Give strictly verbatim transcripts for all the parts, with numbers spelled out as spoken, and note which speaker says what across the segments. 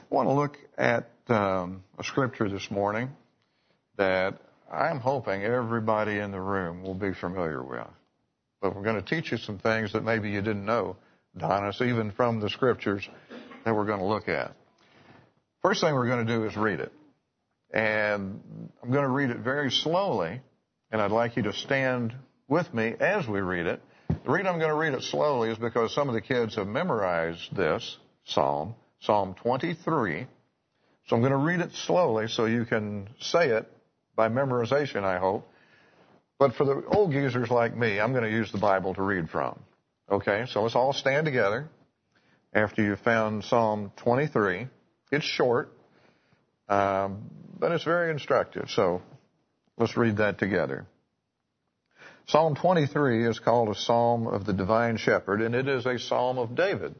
Speaker 1: I want to look at um, a scripture this morning that I'm hoping everybody in the room will be familiar with. But we're going to teach you some things that maybe you didn't know, Donis, even from the scriptures that we're going to look at. First thing we're going to do is read it. And I'm going to read it very slowly, and I'd like you to stand with me as we read it. The reason I'm going to read it slowly is because some of the kids have memorized this psalm, Psalm twenty-three. So I'm going to read it slowly so you can say it by memorization, I hope. But for the old geezers like me, I'm going to use the Bible to read from. Okay, so let's all stand together after you've found Psalm twenty-three. It's short, um, but it's very instructive. So let's read that together. Psalm twenty-three is called a psalm of the divine shepherd, and it is a psalm of David.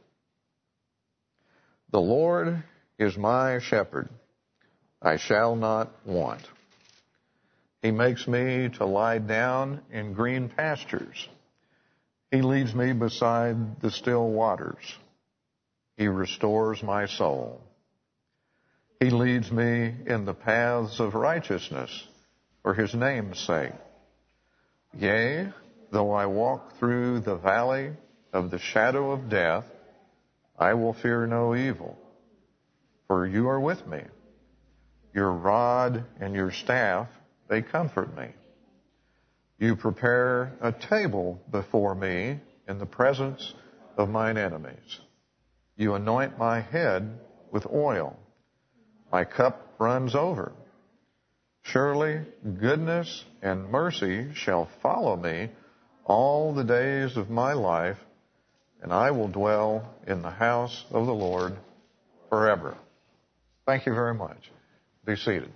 Speaker 1: The Lord is my shepherd. I shall not want. He makes me to lie down in green pastures. He leads me beside the still waters. He restores my soul. He leads me in the paths of righteousness for his name's sake. Yea, though I walk through the valley of the shadow of death, I will fear no evil, for you are with me. Your rod and your staff, they comfort me. You prepare a table before me in the presence of mine enemies. You anoint my head with oil. My cup runs over. Surely goodness and mercy shall follow me all the days of my life, and I will dwell in the house of the Lord forever. Thank you very much. Be seated.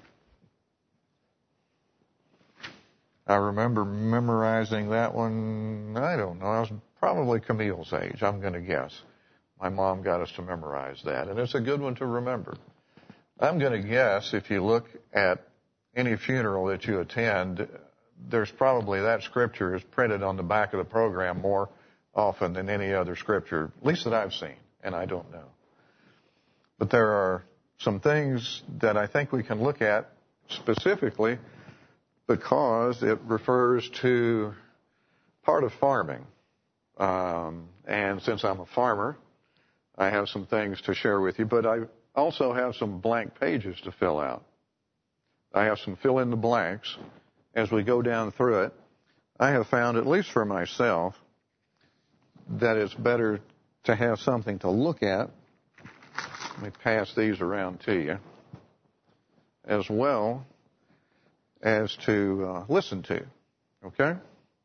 Speaker 1: I remember memorizing that one, I don't know, I was probably Camille's age, I'm going to guess. My mom got us to memorize that, and it's a good one to remember. I'm going to guess if you look at any funeral that you attend, there's probably that scripture is printed on the back of the program more often than any other scripture, at least that I've seen, and I don't know. But there are some things that I think we can look at specifically because it refers to part of farming. Um, and since I'm a farmer, I have some things to share with you, but I also have some blank pages to fill out. I have some fill in the blanks as we go down through it. I have found, at least for myself, that it's better to have something to look at. Let me pass these around to you, as well as to uh, listen to. Okay?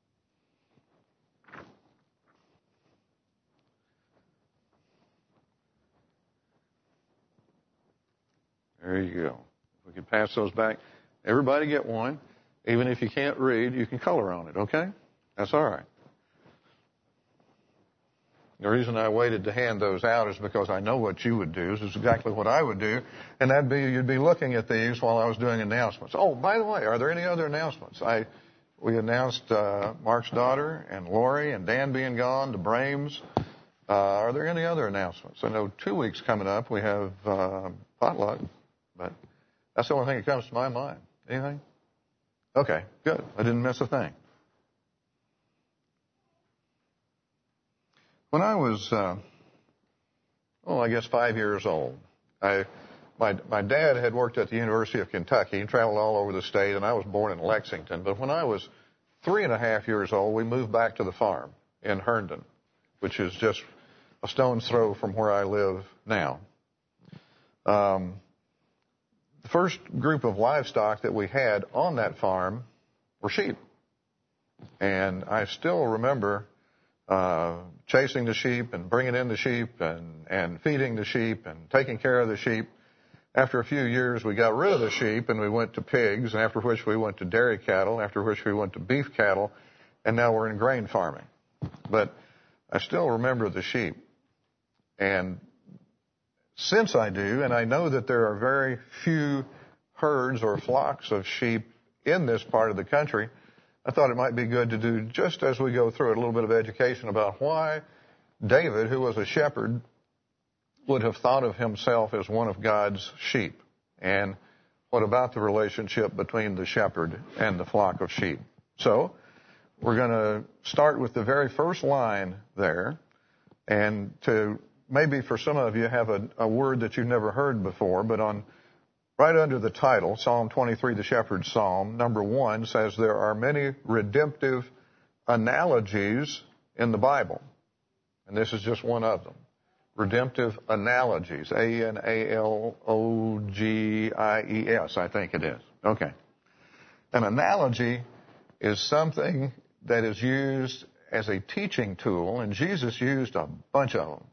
Speaker 1: There you go. We can pass those back. Everybody get one. Even if you can't read, you can color on it, okay? That's all right. The reason I waited to hand those out is because I know what you would do. This is exactly what I would do. And that'd be, you'd be looking at these while I was doing announcements. Oh, by the way, are there any other announcements? I, we announced uh, Mark's daughter and Lori and Dan being gone, the Brames. Uh, are there any other announcements? I know two weeks coming up we have uh, potluck, but that's the only thing that comes to my mind. Anything? Okay, good. I didn't miss a thing. When I was, uh, oh, I guess five years old, I, my, my dad had worked at the University of Kentucky and traveled all over the state, and I was born in Lexington. But when I was three and a half years old, we moved back to the farm in Herndon, which is just a stone's throw from where I live now. Um, the first group of livestock that we had on that farm were sheep. And I still remember uh, chasing the sheep and bringing in the sheep and, and feeding the sheep and taking care of the sheep. After a few years, we got rid of the sheep and we went to pigs, after which we went to dairy cattle, after which we went to beef cattle, and now we're in grain farming. But I still remember the sheep. And since I do, and I know that there are very few herds or flocks of sheep in this part of the country, I thought it might be good to do, just as we go through it, a little bit of education about why David, who was a shepherd, would have thought of himself as one of God's sheep. And what about the relationship between the shepherd and the flock of sheep? So we're going to start with the very first line there. And to maybe for some of you have a, a word that you've never heard before, but on right under the title, Psalm twenty-three, the Shepherd's Psalm, number one says there are many redemptive analogies in the Bible. And this is just one of them. Redemptive analogies. A N A L O G I E S, I think it is. Okay. An analogy is something that is used as a teaching tool, and Jesus used a bunch of them,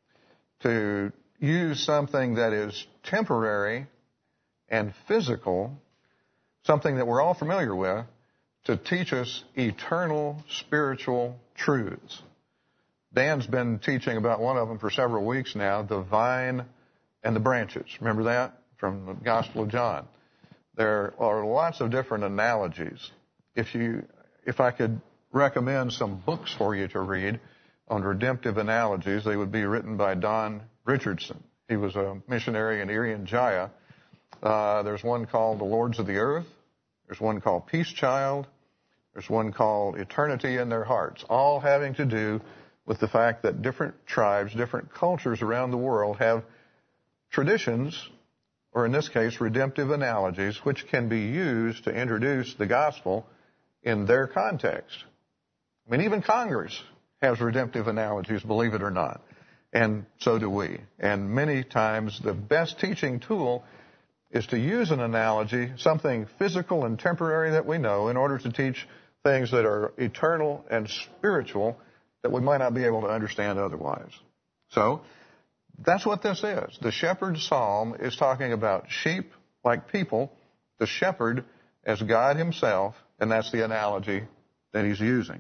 Speaker 1: to use something that is temporary and physical, something that we're all familiar with, to teach us eternal spiritual truths. Dan's been teaching about one of them for several weeks now, the vine and the branches. Remember that from the Gospel of John? There are lots of different analogies. If you, if I could recommend some books for you to read on redemptive analogies, they would be written by Don Richardson. He was a missionary in Irian Jaya. Uh, there's one called The Lords of the Earth. There's one called Peace Child. There's one called Eternity in Their Hearts, all having to do with the fact that different tribes, different cultures around the world have traditions, or in this case, redemptive analogies, which can be used to introduce the gospel in their context. I mean, even Congress has redemptive analogies, believe it or not. And so do we. And many times the best teaching tool is to use an analogy, something physical and temporary that we know, in order to teach things that are eternal and spiritual that we might not be able to understand otherwise. So that's what this is. The shepherd's psalm is talking about sheep like people, the shepherd as God himself, and that's the analogy that he's using.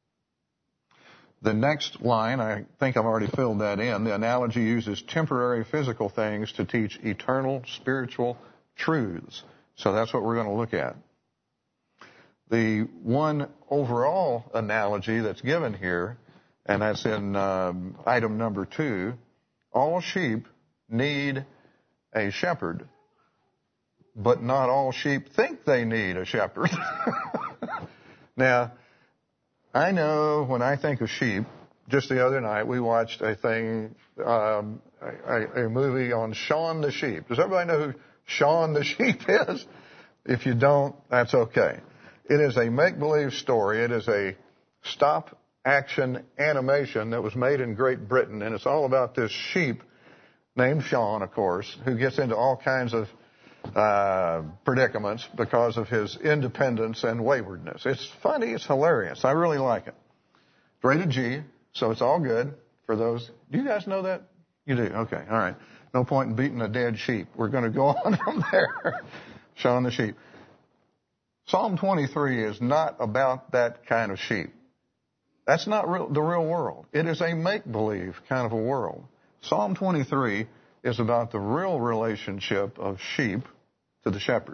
Speaker 1: The next line, I think I've already filled that in. The analogy uses temporary physical things to teach eternal spiritual truths. So that's what we're going to look at. The one overall analogy that's given here, and that's in um, item number two, all sheep need a shepherd, but not all sheep think they need a shepherd. Now, I know when I think of sheep, just the other night we watched a thing, um, a, a movie on Shaun the Sheep. Does everybody know who Shaun the Sheep is? If you don't, that's okay. It is a make-believe story. It is a stop-action animation that was made in Great Britain, and it's all about this sheep named Shaun, of course, who gets into all kinds of uh predicaments because of his independence and waywardness. It's funny. It's hilarious. I really like it. It's rated G, so it's all good for those. Do you guys know that? You do? Okay. All right. No point in beating a dead sheep. We're going to go on from there. Shaun the Sheep. Psalm twenty-three is not about that kind of sheep. That's not real, the real world. It is a make-believe kind of a world. Psalm twenty-three is about the real relationship of sheep to the shepherd.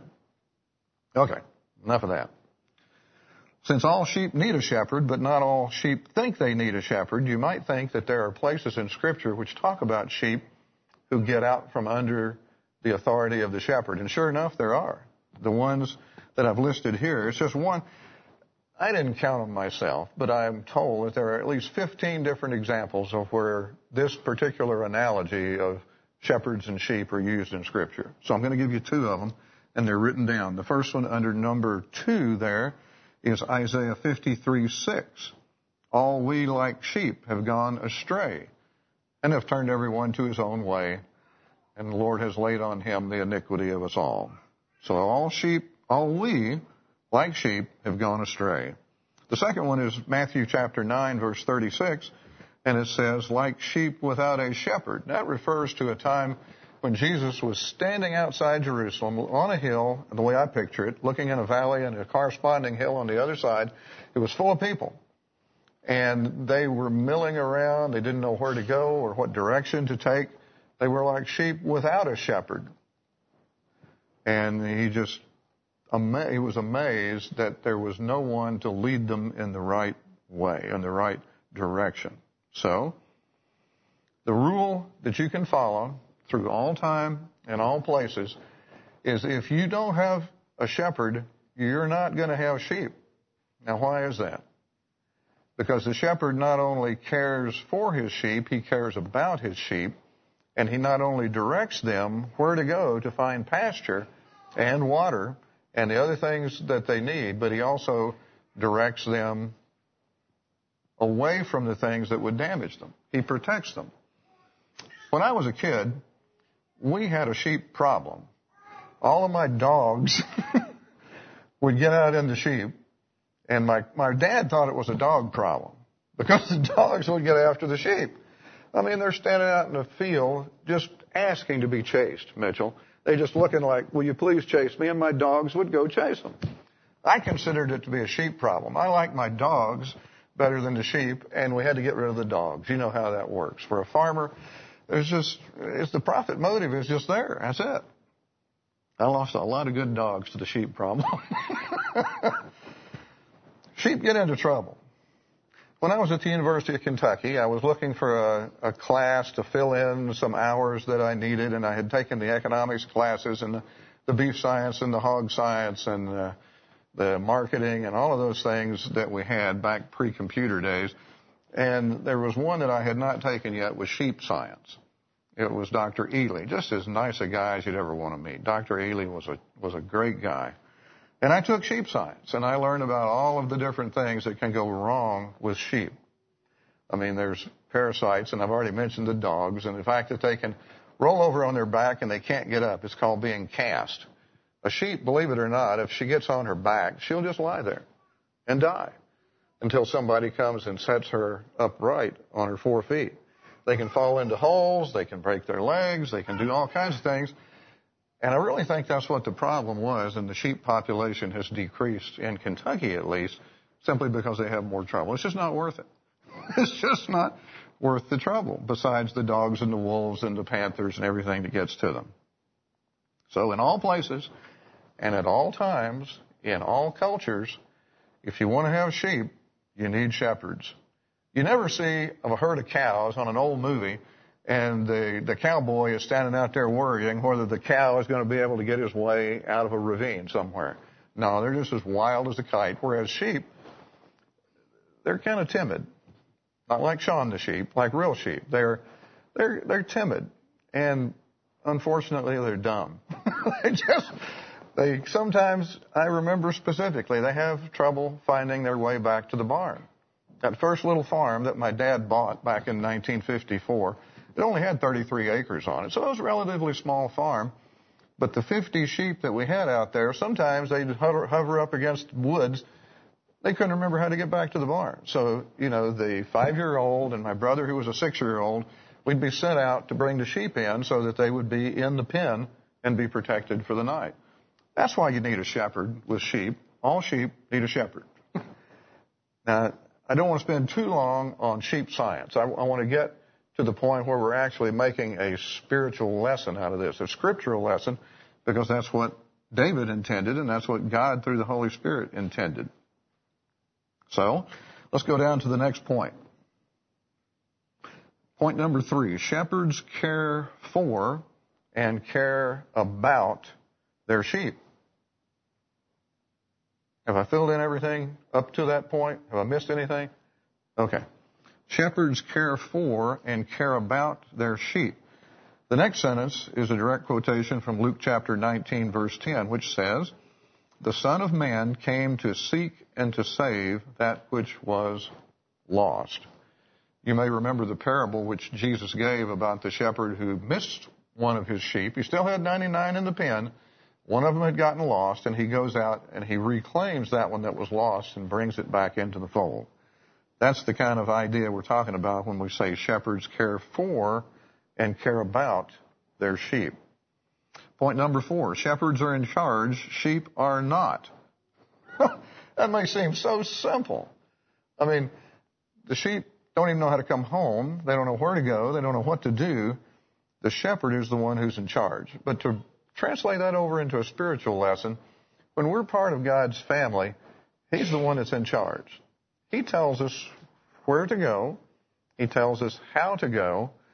Speaker 1: Okay, enough of that. Since all sheep need a shepherd, but not all sheep think they need a shepherd, you might think that there are places in Scripture which talk about sheep who get out from under the authority of the shepherd. And sure enough, there are. The ones that I've listed here, it's just one. I didn't count them myself, but I'm told that there are at least fifteen different examples of where this particular analogy of shepherds and sheep are used in Scripture. So I'm going to give you two of them, and they're written down. The first one under number two there is Isaiah fifty-three six. All we like sheep have gone astray and have turned everyone to his own way, and the Lord has laid on him the iniquity of us all. So all sheep, all we like sheep have gone astray. The second one is Matthew chapter nine, verse thirty-six. And it says, like sheep without a shepherd. That refers to a time when Jesus was standing outside Jerusalem on a hill, the way I picture it, looking in a valley and a corresponding hill on the other side. It was full of people. And they were milling around. They didn't know where to go or what direction to take. They were like sheep without a shepherd. And he just, he was amazed that there was no one to lead them in the right way, in the right direction. So, The rule that you can follow through all time and all places is if you don't have a shepherd, you're not going to have sheep. Now, why is that? Because the shepherd not only cares for his sheep, he cares about his sheep, and he not only directs them where to go to find pasture and water and the other things that they need, but he also directs them away from the things that would damage them. He protects them. When I was a kid, we had a sheep problem. All of my dogs would get out into sheep, and my, my dad thought it was a dog problem because the dogs would get after the sheep. I mean, they're standing out in the field just asking to be chased, Mitchell. They're just looking like, will you please chase me? And my dogs would go chase them. I considered it to be a sheep problem. I like my dogs better than the sheep, and we had to get rid of the dogs. You know how that works. For a farmer, there's just, it's the profit motive is just there. That's it. I lost a lot of good dogs to the sheep problem. Sheep get into trouble. When I was at the University of Kentucky, I was looking for a, a class to fill in some hours that I needed, and I had taken the economics classes and the, the beef science and the hog science and the, the marketing and all of those things that we had back pre-computer days. And there was one that I had not taken yet was sheep science. It was Doctor Ely, just as nice a guy as you'd ever want to meet. Doctor Ely was a was a great guy. And I took sheep science, and I learned about all of the different things that can go wrong with sheep. I mean, there's parasites, and I've already mentioned the dogs, and the fact that they can roll over on their back and they can't get up. It's called being cast. A sheep, believe it or not, if she gets on her back, she'll just lie there and die until somebody comes and sets her upright on her four feet. They can fall into holes, they can break their legs, they can do all kinds of things. And I really think that's what the problem was, and the sheep population has decreased, in Kentucky at least, simply because they have more trouble. It's just not worth it. It's just not worth the trouble, besides the dogs and the wolves and the panthers and everything that gets to them. So in all places and at all times, in all cultures, if you want to have sheep, you need shepherds. You never see a herd of cows on an old movie and the, the cowboy is standing out there worrying whether the cow is going to be able to get his way out of a ravine somewhere. No, they're just as wild as a kite, whereas sheep, they're kind of timid. Not like Shaun the sheep, like real sheep. They're, they're, they're timid, and unfortunately, they're dumb. they just, they sometimes, I remember specifically, they have trouble finding their way back to the barn. That first little farm that my dad bought back in nineteen fifty-four, it only had thirty-three acres on it, so it was a relatively small farm. But the fifty sheep that we had out there, sometimes they'd hover, hover up against woods. They couldn't remember how to get back to the barn. So, you know, the five-year-old and my brother, who was a six-year-old, we'd be sent out to bring the sheep in so that they would be in the pen and be protected for the night. That's why you need a shepherd with sheep. All sheep need a shepherd. Now, I don't want to spend too long on sheep science. I, I want to get to the point where we're actually making a spiritual lesson out of this, a scriptural lesson, because that's what David intended, and that's what God, through the Holy Spirit, intended. So, let's go down to the next point. Point number three, shepherds care for and care about their sheep. Have I filled in everything up to that point? Have I missed anything? Okay. Shepherds care for and care about their sheep. The next sentence is a direct quotation from Luke chapter nineteen, verse ten, which says, "The Son of Man came to seek and to save that which was lost." You may remember the parable which Jesus gave about the shepherd who missed one of his sheep. He still had ninety-nine in the pen. One of them had gotten lost, and he goes out and he reclaims that one that was lost and brings it back into the fold. That's the kind of idea we're talking about when we say shepherds care for and care about their sheep. Point number four, shepherds are in charge, sheep are not. That may seem so simple. I mean, the sheep don't even know how to come home. They don't know where to go. They don't know what to do. The shepherd is the one who's in charge. But to translate that over into a spiritual lesson, when we're part of God's family, He's the one that's in charge. He tells us where to go. He tells us how to go.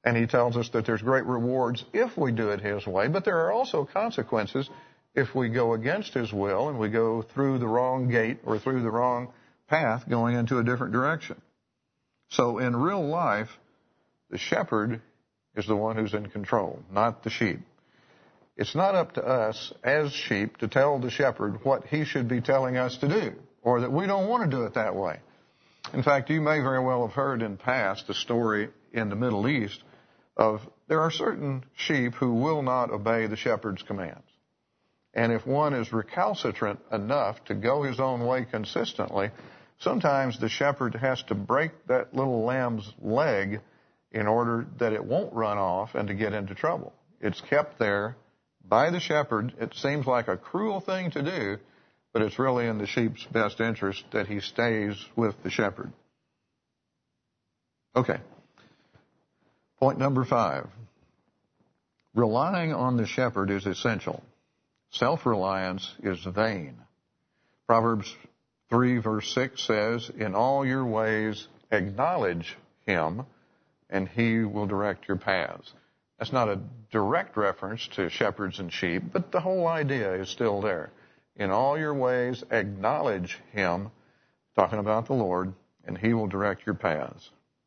Speaker 1: And he tells us that there's great rewards if we do it his way, but there are also consequences if we go against his will and we go through the wrong gate or through the wrong path going into a different direction. So in real life, the shepherd is the one who's in control, not the sheep. It's not up to us as sheep to tell the shepherd what he should be telling us to do, or that we don't want to do it that way. In fact, you may very well have heard in past the story in the Middle East of there are certain sheep who will not obey the shepherd's commands. And if one is recalcitrant enough to go his own way consistently, sometimes the shepherd has to break that little lamb's leg in order that it won't run off and to get into trouble. It's kept there by the shepherd. It seems like a cruel thing to do, but it's really in the sheep's best interest that he stays with the shepherd. Okay. Point number five. Relying on the shepherd is essential. Self-reliance is vain. Proverbs three verse six says, in all your ways acknowledge him, and he will direct your paths. That's not a direct reference to shepherds and sheep, but the whole idea is still there. In all your ways acknowledge him, talking about the Lord, and he will direct your paths.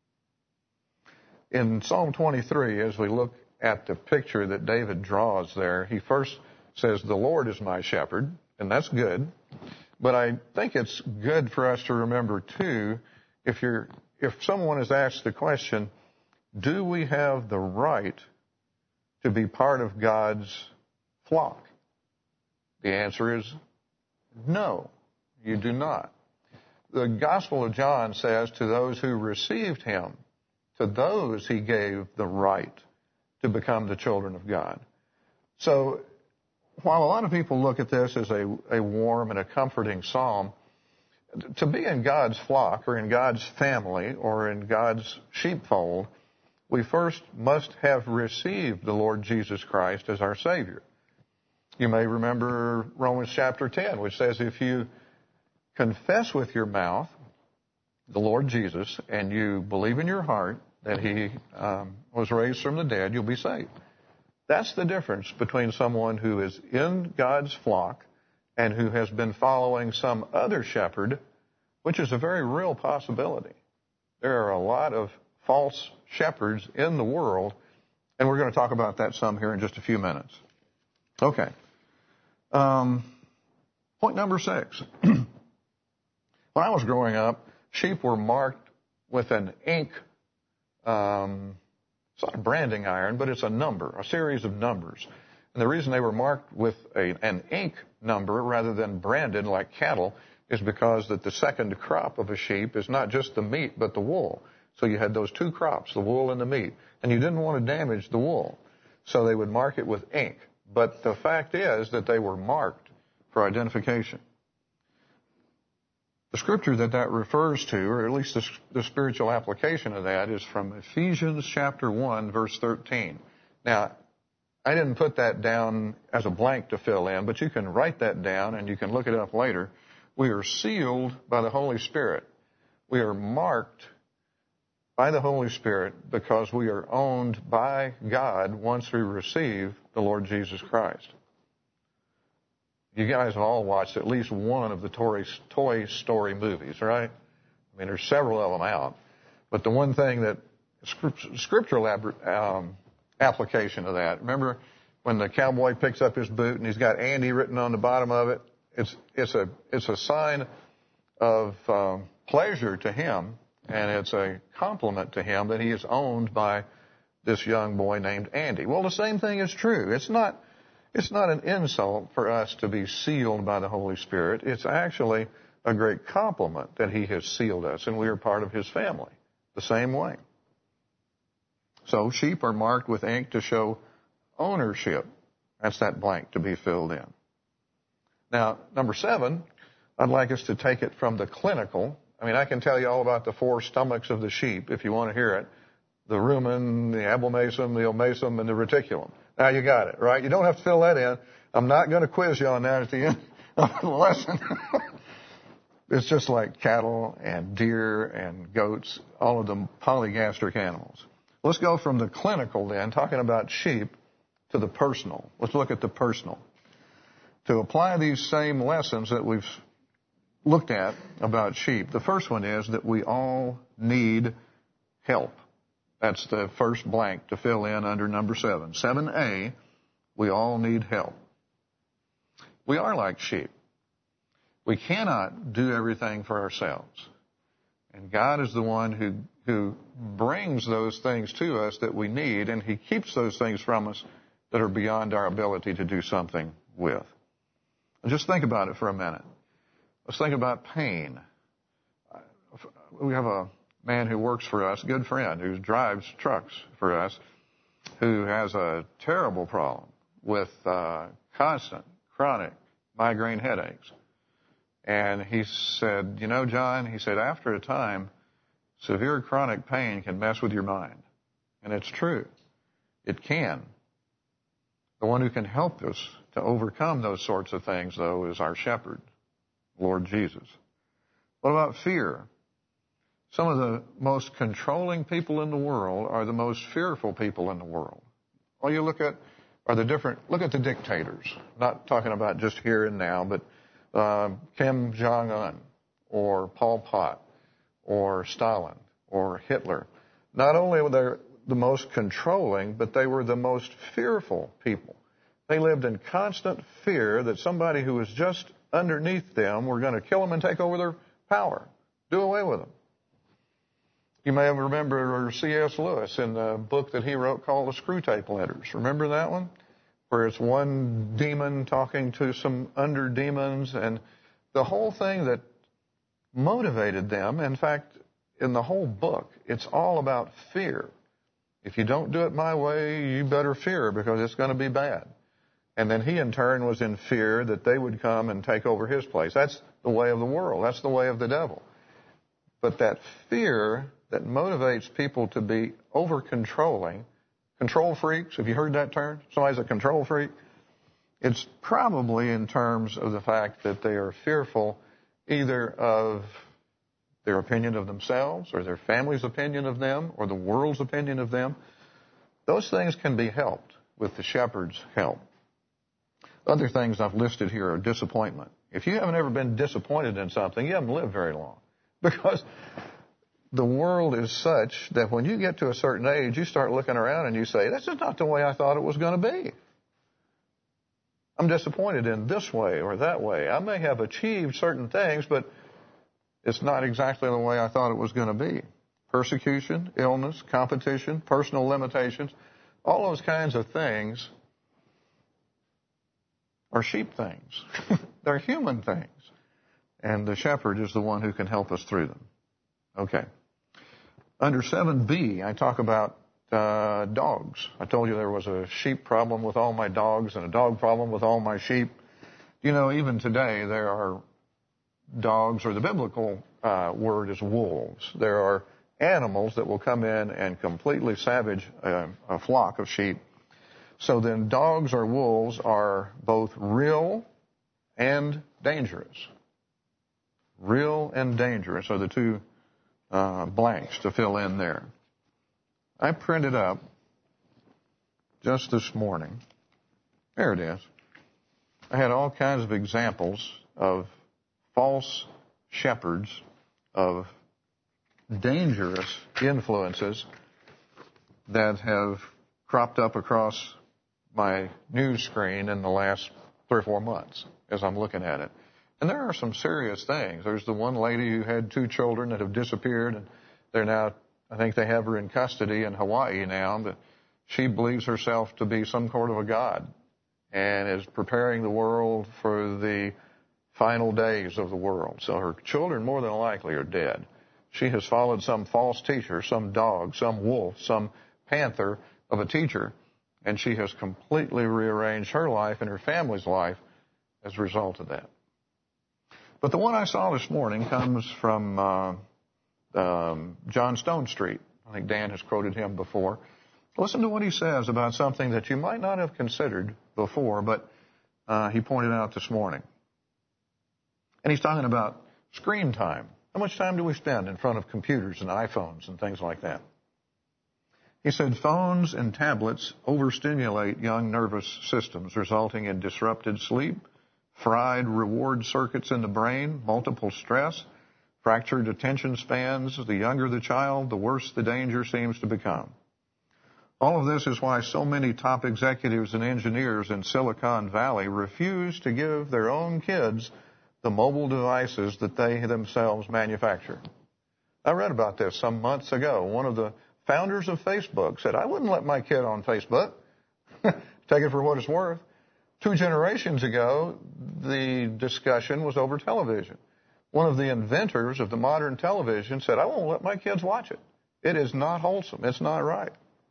Speaker 1: In Psalm twenty-three, as we look at the picture that David draws there, he first says, the Lord is my shepherd, and that's good. But I think it's good for us to remember, too, if you're, if someone is asked the question, do we have the right to be part of God's flock? The answer is no, you do not. The Gospel of John says to those who received him, to those he gave the right to become the children of God. So while a lot of people look at this as a, a warm and a comforting psalm, to be in God's flock or in God's family or in God's sheepfold, we first must have received the Lord Jesus Christ as our Savior. You may remember Romans chapter ten, which says if you confess with your mouth the Lord Jesus and you believe in your heart that he um, was raised from the dead, you'll be saved. That's the difference between someone who is in God's flock and who has been following some other shepherd, which is a very real possibility. There are a lot of false shepherds in the world, and we're going to talk about that some here in just a few minutes. Okay. Um, point number six. When I was growing up, sheep were marked with an ink um It's not a branding iron, but it's a number, a series of numbers. And the reason they were marked with a, an ink number rather than branded like cattle is because that the second crop of a sheep is not just the meat, but the wool. So you had those two crops, the wool and the meat, and you didn't want to damage the wool. So they would mark it with ink. But the fact is that they were marked for identification. The scripture that that refers to, or at least the, the spiritual application of that, is from Ephesians chapter one, verse thirteen. Now, I didn't put that down as a blank to fill in, but you can write that down and you can look it up later. We are sealed by the Holy Spirit. We are marked by the Holy Spirit because we are owned by God once we receive the Lord Jesus Christ. You guys have all watched at least one of the Toy, Toy Story movies, right? I mean, there's several of them out. But the one thing that scriptural um, application of that, remember when the cowboy picks up his boot and he's got Andy written on the bottom of it? It's, it's, a, it's a sign of um, pleasure to him, and it's a compliment to him that he is owned by this young boy named Andy. Well, the same thing is true. It's not... It's not an insult for us to be sealed by the Holy Spirit. It's actually a great compliment that he has sealed us, and we are part of his family the same way. So sheep are marked with ink to show ownership. That's that blank to be filled in. Now, number seven, I'd like us to take it from the clinical. I mean, I can tell you all about the four stomachs of the sheep if you want to hear it. The rumen, the abomasum, the omasum, and the reticulum. Now you got it, right? You don't have to fill that in. I'm not going to quiz you on that at the end of the lesson. It's just like cattle and deer and goats, all of them polygastric animals. Let's go from the clinical then, talking about sheep, to the personal. Let's look at the personal. To apply these same lessons that we've looked at about sheep, the first one is that we all need help. That's the first blank to fill in under number seven. seven A, we all need help. We are like sheep. We cannot do everything for ourselves. And God is the one who, who brings those things to us that we need, and He keeps those things from us that are beyond our ability to do something with. And just think about it for a minute. Let's think about pain. We have a man who works for us, a good friend, who drives trucks for us, who has a terrible problem with uh, constant, chronic migraine headaches. And he said, you know, John, he said, after a time, severe chronic pain can mess with your mind. And it's true. It can. The one who can help us to overcome those sorts of things, though, is our shepherd, Lord Jesus. What about fear? Some of the most controlling people in the world are the most fearful people in the world. All you look at are the different, look at the dictators. Not talking about just here and now, but uh, Kim Jong-un or Pol Pot or Stalin or Hitler. Not only were they the most controlling, but they were the most fearful people. They lived in constant fear that somebody who was just underneath them were going to kill them and take over their power, do away with them. You may remember C S Lewis in the book that he wrote called The Screwtape Letters. Remember that one? Where it's one demon talking to some under demons, and the whole thing that motivated them, in fact, in the whole book, it's all about fear. If you don't do it my way, you better fear because it's going to be bad. And then he in turn was in fear that they would come and take over his place. That's the way of the world. That's the way of the devil. But that fear that motivates people to be over-controlling, control freaks, have you heard that term? Somebody's a control freak. It's probably in terms of the fact that they are fearful either of their opinion of themselves or their family's opinion of them or the world's opinion of them. Those things can be helped with the shepherd's help. Other things I've listed here are disappointment. If you haven't ever been disappointed in something, you haven't lived very long. Because the world is such that when you get to a certain age, you start looking around and you say, this is not the way I thought it was going to be. I'm disappointed in this way or that way. I may have achieved certain things, but it's not exactly the way I thought it was going to be. Persecution, illness, competition, personal limitations, all those kinds of things are sheep things. They're human things. And the shepherd is the one who can help us through them. Okay. Under seven B, I talk about uh, dogs. I told you there was a sheep problem with all my dogs and a dog problem with all my sheep. You know, even today there are dogs, or the biblical uh, word is wolves. There are animals that will come in and completely savage a, a flock of sheep. So then dogs or wolves are both real and dangerous. Real and dangerous are the two uh, blanks to fill in there. I printed up just this morning. There it is. I had all kinds of examples of false shepherds, of dangerous influences that have cropped up across my news screen in the last three or four months as I'm looking at it. And there are some serious things. There's the one lady who had two children that have disappeared, and they're now, I think they have her in custody in Hawaii now, but she believes herself to be some sort of a god and is preparing the world for the final days of the world. So her children more than likely are dead. She has followed some false teacher, some dog, some wolf, some panther of a teacher, and she has completely rearranged her life and her family's life as a result of that. But the one I saw this morning comes from uh, um, John Stonestreet. I think Dan has quoted him before. Listen to what he says about something that you might not have considered before, but uh, he pointed out this morning. And he's talking about screen time. How much time do we spend in front of computers and iPhones and things like that? He said phones and tablets overstimulate young nervous systems, resulting in disrupted sleep, fried reward circuits in the brain, multiple stress, fractured attention spans. The younger the child, the worse the danger seems to become. All of this is why so many top executives and engineers in Silicon Valley refuse to give their own kids the mobile devices that they themselves manufacture. I read about this some months ago. One of the founders of Facebook said, I wouldn't let my kid on Facebook. Take it for what it's worth. Two generations ago, the discussion was over television. One of the inventors of the modern television said, I won't let my kids watch it. It is not wholesome. It's not right.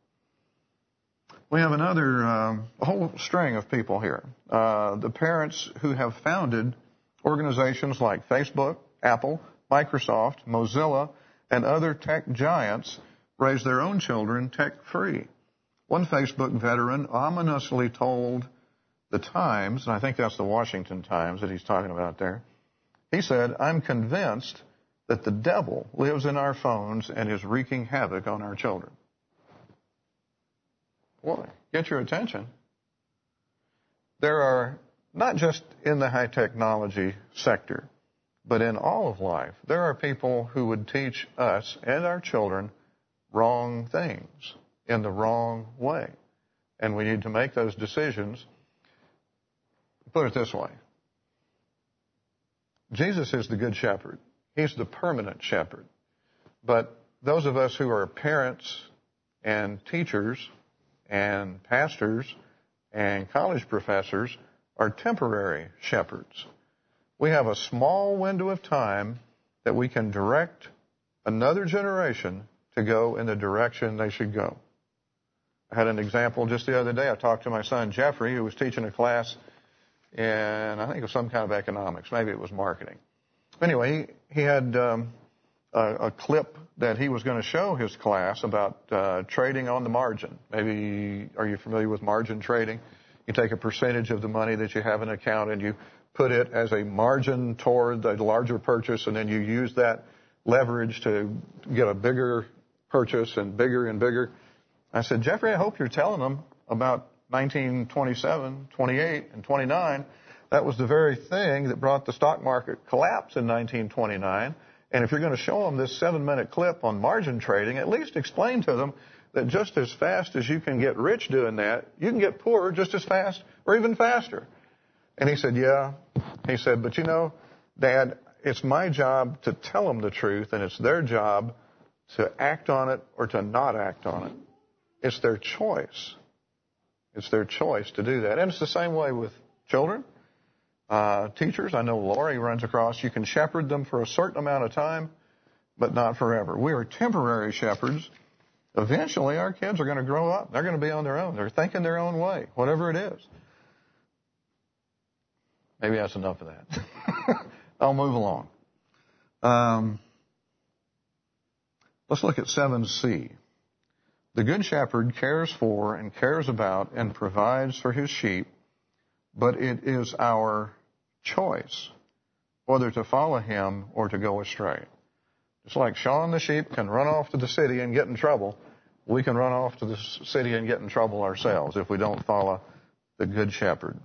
Speaker 1: We have another uh, whole string of people here. Uh, the parents who have founded organizations like Facebook, Apple, Microsoft, Mozilla, and other tech giants raise their own children tech-free. One Facebook veteran ominously told the Times, and I think that's the Washington Times that he's talking about there, he said, I'm convinced that the devil lives in our phones and is wreaking havoc on our children. Boy, get your attention. There are, not just in the high technology sector, but in all of life, there are people who would teach us and our children wrong things in the wrong way. And we need to make those decisions. Put it this way. Jesus is the good shepherd. He's the permanent shepherd. But those of us who are parents and teachers and pastors and college professors are temporary shepherds. We have a small window of time that we can direct another generation to go in the direction they should go. I had an example just the other day. I talked to my son Jeffrey, who was teaching a class in, I think it was some kind of economics. Maybe it was marketing. Anyway, he, he had um, a, a clip that he was going to show his class about uh, trading on the margin. Maybe, are you familiar with margin trading? You take a percentage of the money that you have in an account and you put it as a margin toward the larger purchase, and then you use that leverage to get a bigger purchase and bigger and bigger. I said, Jeffrey, I hope you're telling them about nineteen twenty-seven, twenty-eight, and twenty-nine. That was the very thing that brought the stock market collapse in nineteen twenty-nine. And if you're going to show them this seven-minute clip on margin trading, at least explain to them that just as fast as you can get rich doing that, you can get poor just as fast or even faster. And he said, yeah. He said, but you know, Dad, it's my job to tell them the truth, and it's their job to act on it or to not act on it. It's their choice. It's their choice to do that. And it's the same way with children, uh, teachers. I know Lori runs across. You can shepherd them for a certain amount of time, but not forever. We are temporary shepherds. Eventually, our kids are going to grow up. They're going to be on their own. They're thinking their own way, whatever it is. Maybe that's enough of that. I'll move along. Um, let's look at seven C. The Good Shepherd cares for and cares about and provides for his sheep, but it is our choice whether to follow him or to go astray. Just like Sean the sheep can run off to the city and get in trouble, we can run off to the city and get in trouble ourselves if we don't follow the Good Shepherd.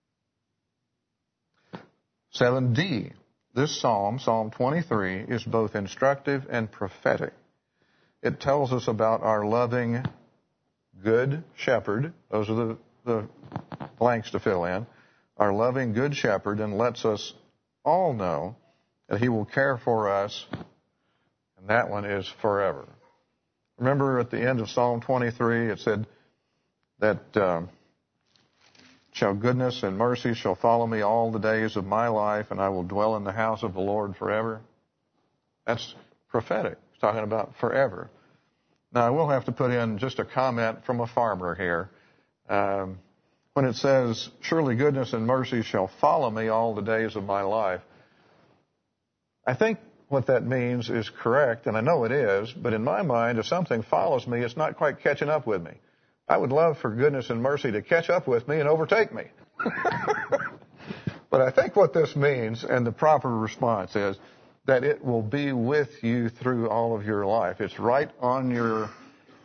Speaker 1: seven D. This psalm, Psalm twenty-three, is both instructive and prophetic. It tells us about our loving good shepherd. Those are the, the blanks to fill in. Our loving good shepherd, and lets us all know that he will care for us, and that one is forever. Remember at the end of Psalm twenty-three, it said that um, shall goodness and mercy shall follow me all the days of my life, and I will dwell in the house of the Lord forever. That's prophetic. It's talking about forever. Now, I will have to put in just a comment from a farmer here. Um, when it says, surely goodness and mercy shall follow me all the days of my life, I think what that means is correct, and I know it is, but in my mind, if something follows me, it's not quite catching up with me. I would love for goodness and mercy to catch up with me and overtake me. But I think what this means, and the proper response is, that it will be with you through all of your life. It's right on your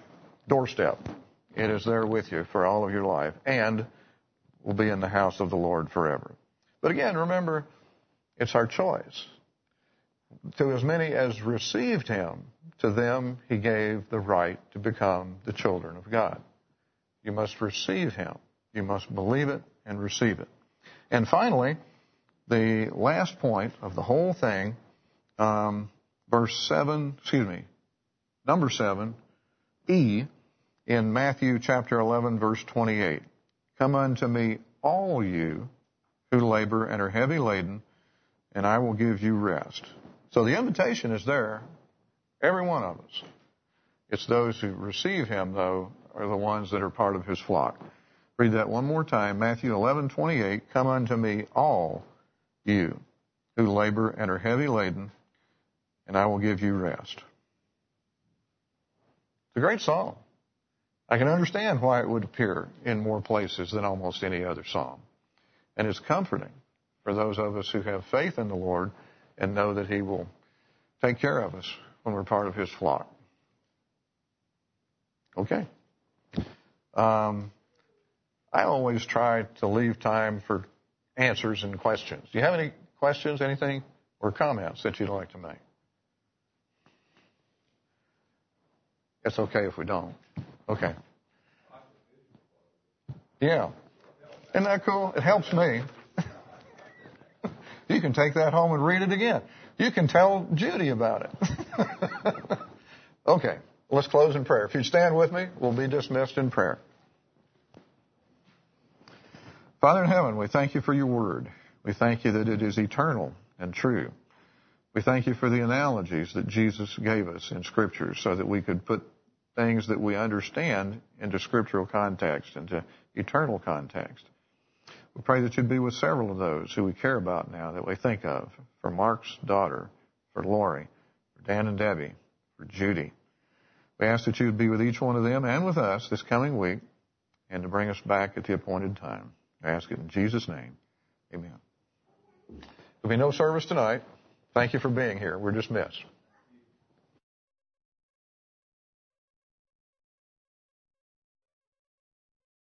Speaker 1: doorstep. It is there with you for all of your life, and will be in the house of the Lord forever. But again, remember, it's our choice. To as many as received him, to them he gave the right to become the children of God. You must receive him. You must believe it and receive it. And finally, the last point of the whole thing, um, verse seven, excuse me, number seven, E, in Matthew chapter eleven, verse twenty-eight. Come unto me, all you who labor and are heavy laden, and I will give you rest. So the invitation is there, every one of us. It's those who receive him, though, are the ones that are part of his flock. Read that one more time. Matthew eleven twenty-eight. Come unto me, all you who labor and are heavy laden, and I will give you rest. It's a great psalm. I can understand why it would appear in more places than almost any other psalm. And it's comforting for those of us who have faith in the Lord and know that he will take care of us when we're part of his flock. Okay. Um, I always try to leave time for answers and questions. Do you have any questions, anything, or comments that you'd like to make? It's okay if we don't. Okay. Yeah. Isn't that cool? It helps me. You can take that home and read it again. You can tell Judy about it. Okay. Let's close in prayer. If you'd stand with me, we'll be dismissed in prayer. Father in heaven, we thank you for your word. We thank you that it is eternal and true. We thank you for the analogies that Jesus gave us in Scripture so that we could put things that we understand into scriptural context, into eternal context. We pray that you'd be with several of those who we care about now, that we think of. For Mark's daughter, for Lori, for Dan and Debbie, for Judy. We ask that you would be with each one of them and with us this coming week and to bring us back at the appointed time. I ask it in Jesus' name. Amen. There'll be no service tonight. Thank you for being here. We're dismissed.